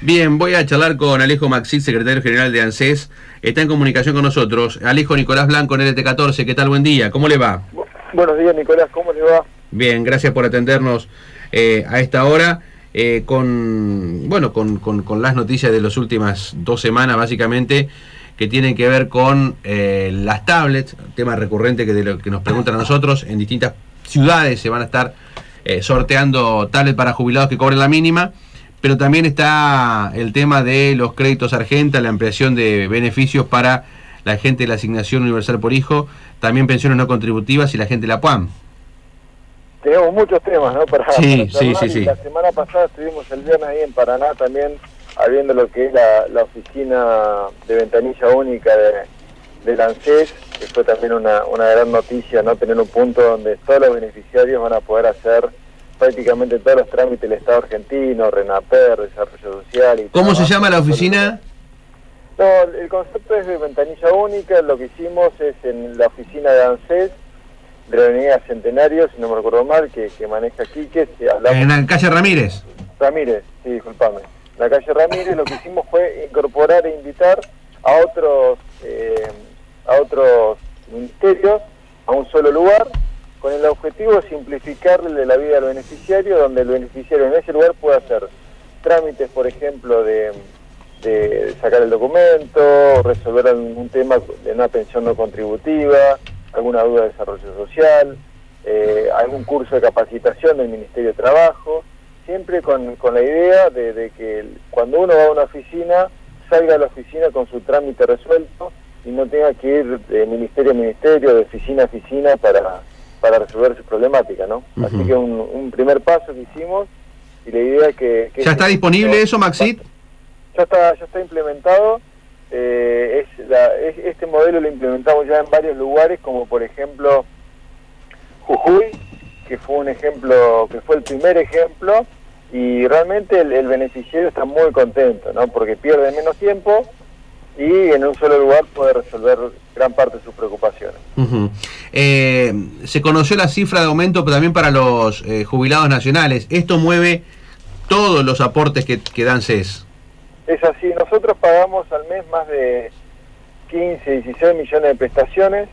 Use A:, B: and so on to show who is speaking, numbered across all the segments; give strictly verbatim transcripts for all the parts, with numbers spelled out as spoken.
A: Bien, voy a charlar con Alejo Maxit, secretario general de ANSES. Está en comunicación con nosotros. Alejo Nicolás Blanco, en L T catorce. ¿Qué tal? Buen día. ¿Cómo le va?
B: Bu- Buenos días, Nicolás. ¿Cómo le va?
A: Bien, gracias por atendernos eh, a esta hora. Eh, con bueno con, con, con las noticias de las últimas dos semanas, básicamente, que tienen que ver con eh, las tablets, tema recurrente que de lo que nos preguntan a nosotros. En distintas ciudades se van a estar eh, sorteando tablets para jubilados que cobren la mínima. Pero también está el tema de los créditos Argenta, la ampliación de beneficios para la gente de la asignación universal por hijo, también pensiones no contributivas y la gente de la P U A M.
B: Tenemos muchos temas, ¿no? Para,
A: Sí,
B: para
A: sí, sí,
B: y
A: sí.
B: La semana pasada estuvimos el viernes ahí en Paraná también, habiendo lo que es la, la oficina de ventanilla única de, de la ANSES, que fue también una, una gran noticia, ¿no? Tener un punto donde todos los beneficiarios van a poder hacer prácticamente todos los trámites del Estado argentino, RENAPER, Desarrollo Social y
A: ¿Cómo
B: trabajo,
A: se llama la oficina?
B: No, el concepto es de ventanilla única. Lo que hicimos es en la oficina de ANSES, de la Avenida Centenario, si no me recuerdo mal, que, que maneja Quique.
A: En la calle Ramírez.
B: Ramírez, sí, disculpame. La calle Ramírez, lo que hicimos fue incorporar e invitar a otros, eh, a otros ministerios a un solo lugar, con el objetivo de simplificarle la vida al beneficiario, donde el beneficiario en ese lugar pueda hacer trámites, por ejemplo, de, de sacar el documento, resolver algún tema de una pensión no contributiva, alguna duda de desarrollo social, eh, algún curso de capacitación del Ministerio de Trabajo, siempre con, con la idea de, de que cuando uno va a una oficina, salga de la oficina con su trámite resuelto y no tenga que ir de ministerio a ministerio, de oficina a oficina para... para resolver su problemática, ¿no? Uh-huh. Así que un, un primer paso que hicimos, y la idea es que... que
A: ¿Ya está disponible eso, Maxit?
B: Ya está, ya está implementado. Eh, es la, es, este modelo lo implementamos ya en varios lugares, como por ejemplo Jujuy, que fue un ejemplo, que fue el primer ejemplo, y realmente el, el beneficiario está muy contento, ¿no? Porque pierde menos tiempo y en un solo lugar puede resolver gran parte de sus preocupaciones.
A: Uh-huh. Eh, se conoció la cifra de aumento también para los eh, jubilados nacionales. ¿Esto mueve todos los aportes que, que dan C E S?
B: Es así, nosotros pagamos al mes más de quince, dieciséis millones de prestaciones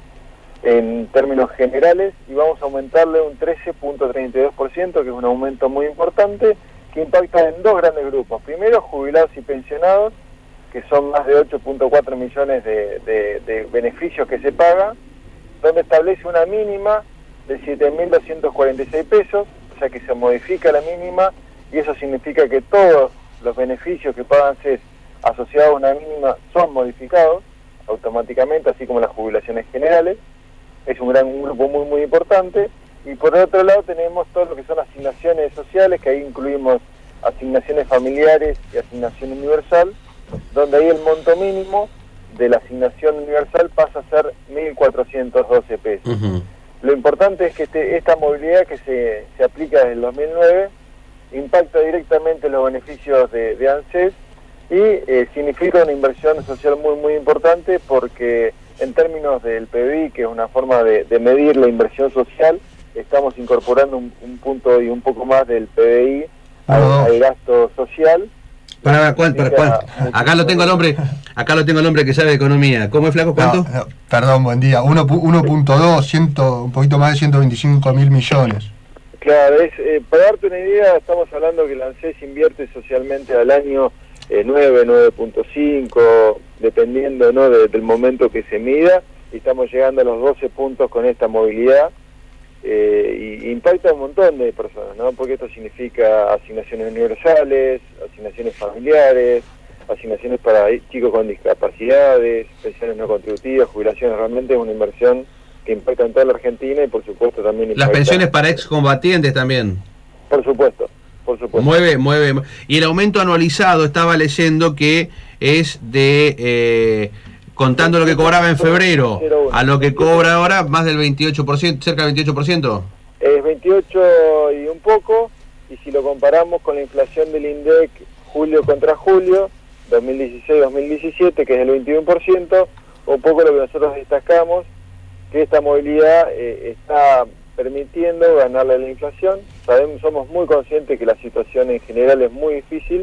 B: en términos generales, y vamos a aumentarle un trece punto treinta y dos por ciento, que es un aumento muy importante, que impacta en dos grandes grupos. Primero, jubilados y pensionados, que son más de ocho punto cuatro millones de, de, de beneficios que se pagan, donde establece una mínima de siete mil doscientos cuarenta y seis pesos, o sea que se modifica la mínima, y eso significa que todos los beneficios que pagan C E S asociados a una mínima son modificados automáticamente, así como las jubilaciones generales. Es un gran un grupo muy muy importante. Y por otro lado tenemos todo lo que son asignaciones sociales, que ahí incluimos asignaciones familiares y asignación universal, donde ahí el monto mínimo de la asignación universal pasa a ser mil cuatrocientos doce pesos. Uh-huh. Lo importante es que este, esta movilidad que se, se aplica desde el dos mil nueve impacta directamente los beneficios de, de ANSES y eh, significa una inversión social muy muy importante, porque en términos del P B I, que es una forma de, de medir la inversión social, estamos incorporando un, un punto y un poco más del P B I al, uh-huh. al gasto social.
A: Para, ¿cuál, para, cuál? Acá lo tengo al hombre, acá lo tengo al hombre que sabe de economía. ¿Cómo es, flaco? ¿Cuánto?
C: No, no, perdón, buen día. uno punto dos, un poquito más de ciento veinticinco mil millones.
B: Claro, es, eh, para darte una idea, estamos hablando que la ANSES invierte socialmente al año eh, nueve, nueve punto cinco, dependiendo, ¿no?, de, del momento que se mida, y estamos llegando a los doce puntos con esta movilidad. Eh, y impacta a un montón de personas, ¿no? Porque esto significa asignaciones universales, asignaciones familiares, asignaciones para chicos con discapacidades, pensiones no contributivas, jubilaciones. Realmente es una inversión que impacta en toda la Argentina, y por supuesto también impacta...
A: Las pensiones para excombatientes también.
B: Por supuesto, por supuesto.
A: Mueve, mueve. Y el aumento anualizado, estaba leyendo que es de... Eh, contando lo que cobraba en febrero a lo que cobra ahora, más del veintiocho por ciento, cerca del veintiocho por ciento.
B: Es veintiocho y un poco, y si lo comparamos con la inflación del INDEC julio contra julio, dos mil dieciséis dos mil diecisiete, que es el veintiuno por ciento, un poco lo que nosotros destacamos, que esta movilidad eh, está permitiendo ganarle a la inflación. Sabemos, somos muy conscientes que la situación en general es muy difícil,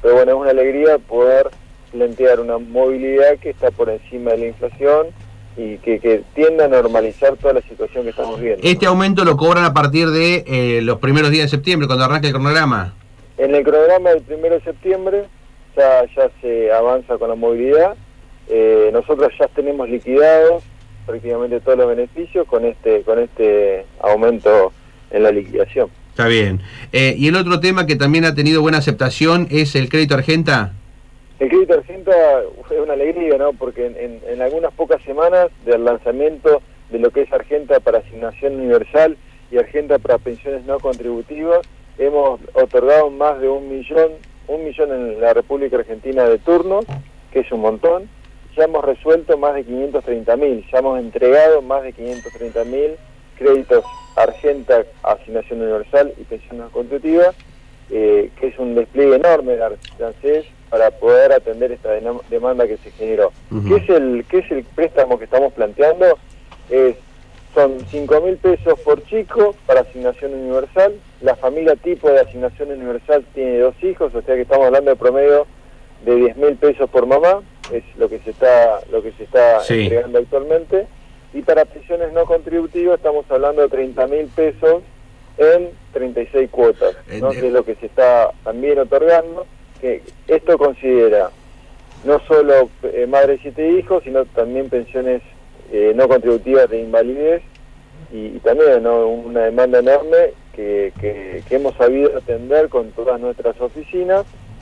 B: pero bueno, es una alegría poder plantear una movilidad que está por encima de la inflación y que, que tiende a normalizar toda la situación que estamos viendo.
A: ¿Este aumento lo cobran a partir de eh, los primeros días de septiembre, cuando arranca el cronograma?
B: En el cronograma del primero de septiembre ya, ya se avanza con la movilidad. Eh, nosotros ya tenemos liquidados prácticamente todos los beneficios con este, con este aumento en la liquidación.
A: Está bien. Eh, y el otro tema que también ha tenido buena aceptación es el crédito Argenta.
B: El crédito Argenta fue una alegría, ¿no? Porque en, en, en algunas pocas semanas del lanzamiento de lo que es Argenta para asignación universal y Argenta para pensiones no contributivas, hemos otorgado más de un millón, un millón en la República Argentina de turnos, que es un montón. Ya hemos resuelto más de quinientos treinta mil, ya hemos entregado más de quinientos treinta mil créditos Argenta, asignación universal y pensiones no contributivas, eh, que es un despliegue enorme de ANSES para poder atender esta demanda que se generó. Uh-huh. ¿Qué es el qué es el préstamo que estamos planteando? Es, son cinco mil pesos por chico para asignación universal. La familia tipo de asignación universal tiene dos hijos, o sea que estamos hablando de promedio de diez mil pesos por mamá, es lo que se está lo que se está sí. entregando actualmente. Y para pensiones no contributivas estamos hablando de treinta mil pesos en treinta y seis cuotas, ¿no? Que es lo que se está también otorgando. Que esto considera no solo eh, madre de siete hijos, sino también pensiones eh, no contributivas de invalidez y, y también, ¿no?, una demanda enorme que, que, que hemos sabido atender con todas nuestras oficinas.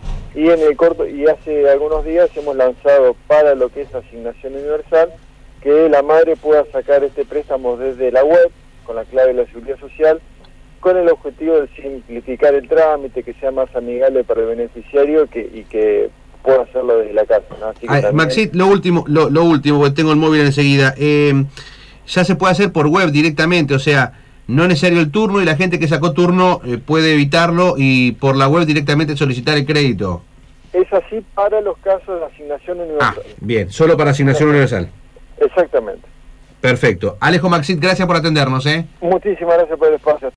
B: Y en el corto y hace algunos días hemos lanzado para lo que es asignación universal que la madre pueda sacar este préstamo desde la web con la clave de la Seguridad Social, con el objetivo de simplificar el trámite, que sea más amigable para el beneficiario que, y que pueda hacerlo desde la casa, ¿no? Así que
A: Ay,
B: también...
A: Maxit, lo último, lo, lo último, porque tengo el móvil enseguida. Eh, ya se puede hacer por web directamente, o sea, no es necesario el turno y la gente que sacó turno eh, puede evitarlo y por la web directamente solicitar el crédito.
B: Es así para los casos de asignación universal.
A: Ah, bien, solo para asignación universal.
B: Exactamente.
A: Perfecto. Alejo Maxit, gracias por atendernos, ¿eh?
B: Muchísimas gracias por el espacio.